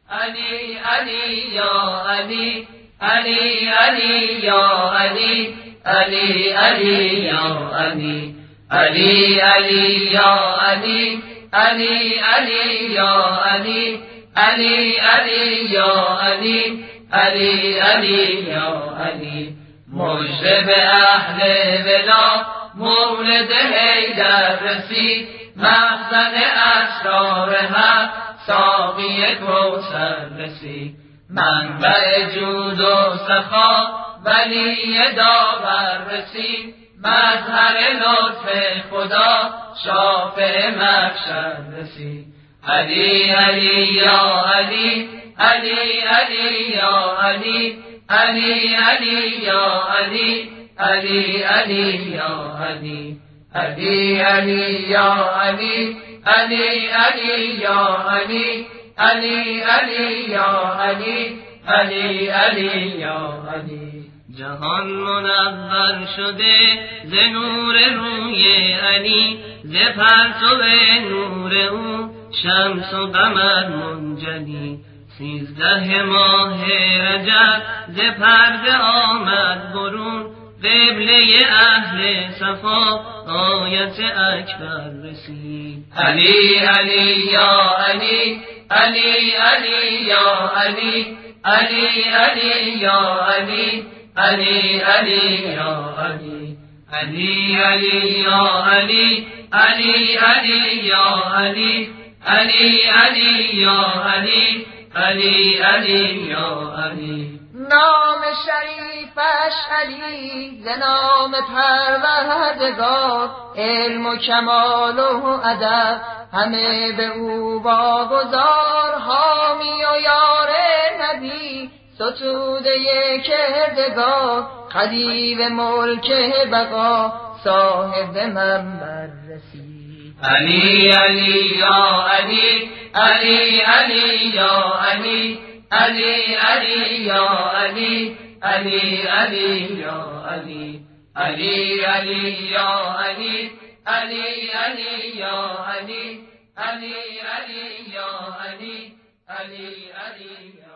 علی علی یا علی علی علی یا علی علی علی یا علی علی علی یا علی علی علی یا علی علی علی یا علی علی علی یا علی مژده به اهل ولا مولد حیدر رسید مخزن اسرار حق ساقی کوثر رسید منبع جود و سخا ولی داور رسید مظهر لطف خدا شافع محشر رسید علی علی یا علی علی علی یا علی علی علی یا علی علی علی یا علی علی علی یا علی علی علی یا علی علی علی یا علی علی علی یا علی جهان منور شده ز نور روی علی ز پرتو نور او شمس و قمر منجلی 13 ماه رجب ز پرده آمد برون قبله اهل صفا آیت اکبر رسید علی علی یا علی علی علی یا علی علی علی یا علی علی علی یا علی علی علی یا علی علی علی یا علی علی علی یا علی علی علی یا علی نام شریفش علی ز نام پروردگار علم و کمال و ادب همه به او واگذار حامی و یار نبی ستوده کردگار خدیو ملک بقا صاحب منبر رسید علی علی یا علی علی علی یا علی علی علی یا علی علی علی یا علی علی علی یا علی علی علی یا علی علی علی یا علی علی علی